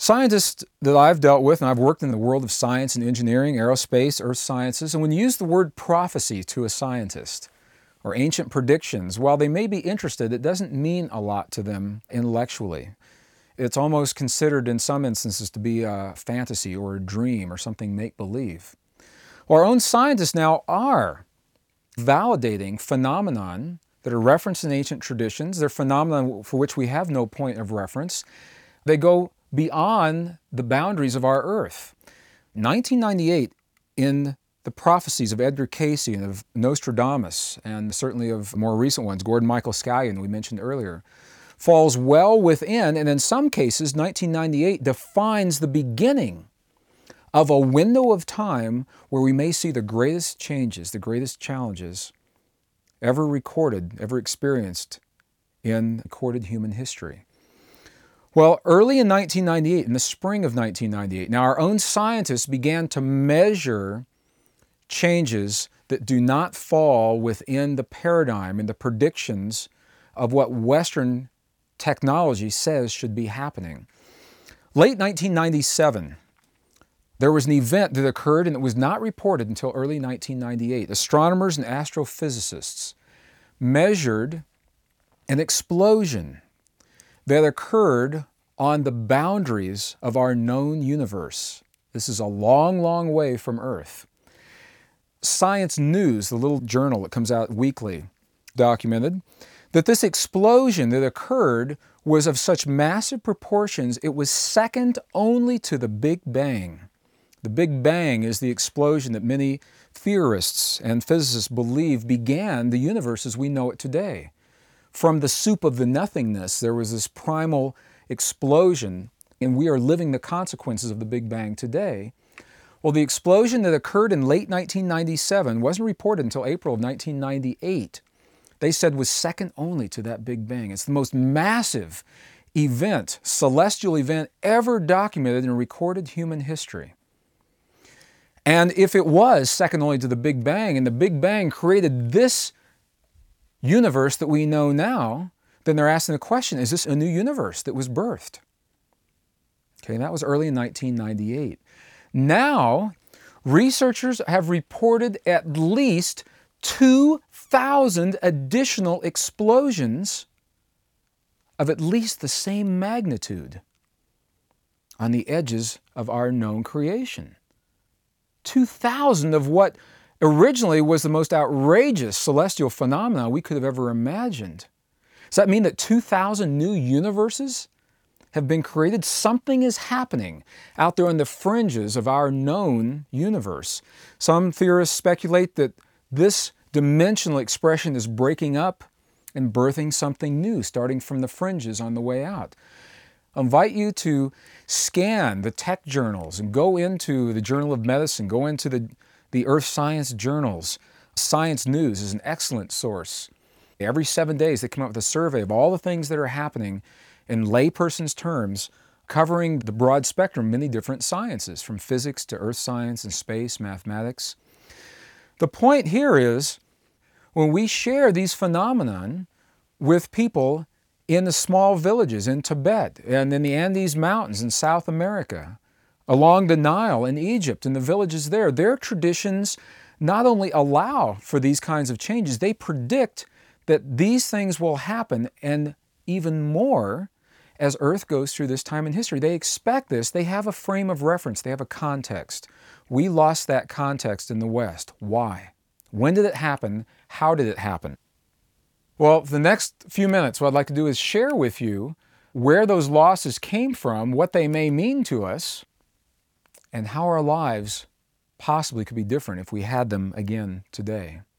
Scientists that I've dealt with, and I've worked in the world of science and engineering, aerospace, earth sciences, and when you use the word prophecy to a scientist or ancient predictions, while they may be interested, it doesn't mean a lot to them intellectually. It's almost considered in some instances to be a fantasy or a dream or something make-believe. Well, our own scientists now are validating phenomenon that are referenced in ancient traditions. They're phenomena for which we have no point of reference. They go beyond the boundaries of our Earth. 1998, in the prophecies of Edgar Cayce and of Nostradamus, and certainly of more recent ones, Gordon Michael Scallion, we mentioned earlier, falls well within, and in some cases, 1998 defines the beginning of a window of time where we may see the greatest changes, the greatest challenges ever recorded, ever experienced in recorded human history. Well, early in 1998, in the spring of 1998, now our own scientists began to measure changes that do not fall within the paradigm and the predictions of what Western technology says should be happening. Late 1997, there was an event that occurred and it was not reported until early 1998. Astronomers and astrophysicists measured an explosion that occurred on the boundaries of our known universe. This is a long, long way from Earth. Science News, the little journal that comes out weekly, documented that this explosion that occurred was of such massive proportions, it was second only to the Big Bang. The Big Bang is the explosion that many theorists and physicists believe began the universe as we know it today. From the soup of the nothingness, there was this primal explosion, and we are living the consequences of the Big Bang today. Well, the explosion that occurred in late 1997 wasn't reported until April of 1998. They said was second only to that Big Bang. It's the most massive event, celestial event ever documented in recorded human history. And if it was second only to the Big Bang, and the Big Bang created this universe that we know now, then they're asking the question, is this a new universe that was birthed? Okay, that was early in 1998. Now, researchers have reported at least 2,000 additional explosions of at least the same magnitude on the edges of our known creation. 2,000 of what originally was the most outrageous celestial phenomena we could have ever imagined. Does that mean that 2,000 new universes have been created? Something is happening out there on the fringes of our known universe. Some theorists speculate that this dimensional expression is breaking up and birthing something new, starting from the fringes on the way out. I invite you to scan the tech journals and go into the Journal of Medicine, go into the Earth Science journals. Science News is an excellent source. Every 7 days they come out with a survey of all the things that are happening in layperson's terms, covering the broad spectrum, many different sciences, from physics to earth science and space, mathematics. The point here is, when we share these phenomenon with people in the small villages in Tibet and in the Andes Mountains in South America, along the Nile in Egypt and the villages there, their traditions not only allow for these kinds of changes, they predict that these things will happen, and even more as Earth goes through this time in history. They expect this. They have a frame of reference. They have a context. We lost that context in the West. Why? When did it happen? How did it happen? Well, for the next few minutes, what I'd like to do is share with you where those losses came from, what they may mean to us, and how our lives possibly could be different if we had them again today.